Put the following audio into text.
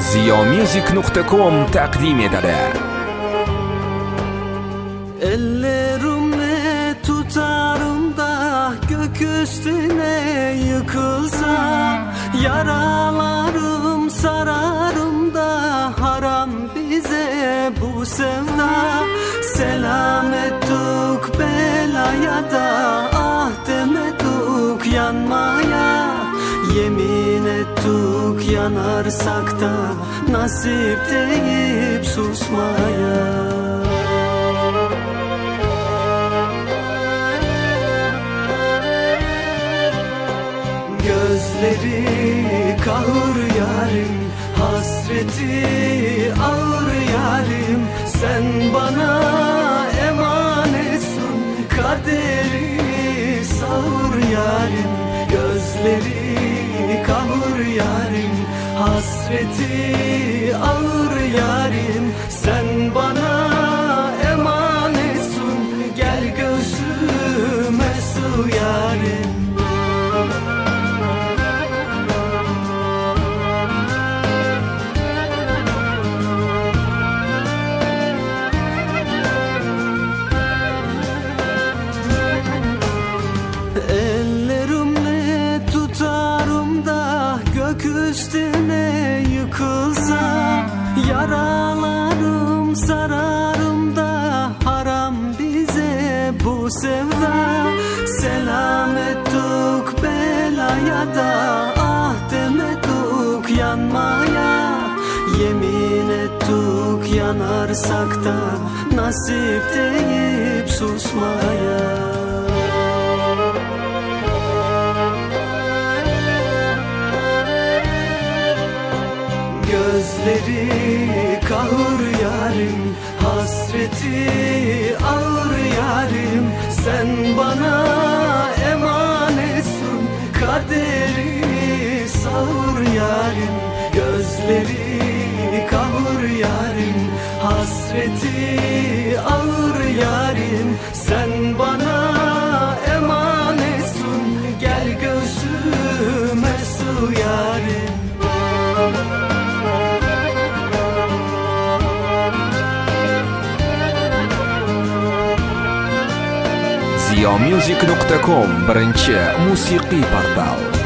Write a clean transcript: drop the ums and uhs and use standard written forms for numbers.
ziyomusic.com taqdim etadi. Ellerimle tutarım da gök üstüne yıkılsam, yaralarım sararım da haram bize bu sevda. Selamettuk belaya da ah demedik yanmaya. Yemin ettik yanarsak da nasip deyip susmaya. Gözleri kahır yarim, hasreti ağır yarim. Sen bana emanetsin, kaderi sağır yarim. Gözleri kahır yarim, hasreti ağır yarim. Sen bana emanetsin, gel gözüme sığ yarim. Üstüne yıkılsam, yaralarım sararım da haram bize bu sevda. Selamettuk belaya da ah demedik yanmaya. Yemin ettik yanarsak da nasip deyip susmaya. Gözleri kahır yarim, hasreti ağır yarim. Sen bana emanetsin, kaderi sağır yarim. Gözleri kahır yarim, hasreti ağır yarim. Sen bana emanetsin, gel gözüme sığ yarim. ziyomusic.com birinchi musiqiy portal.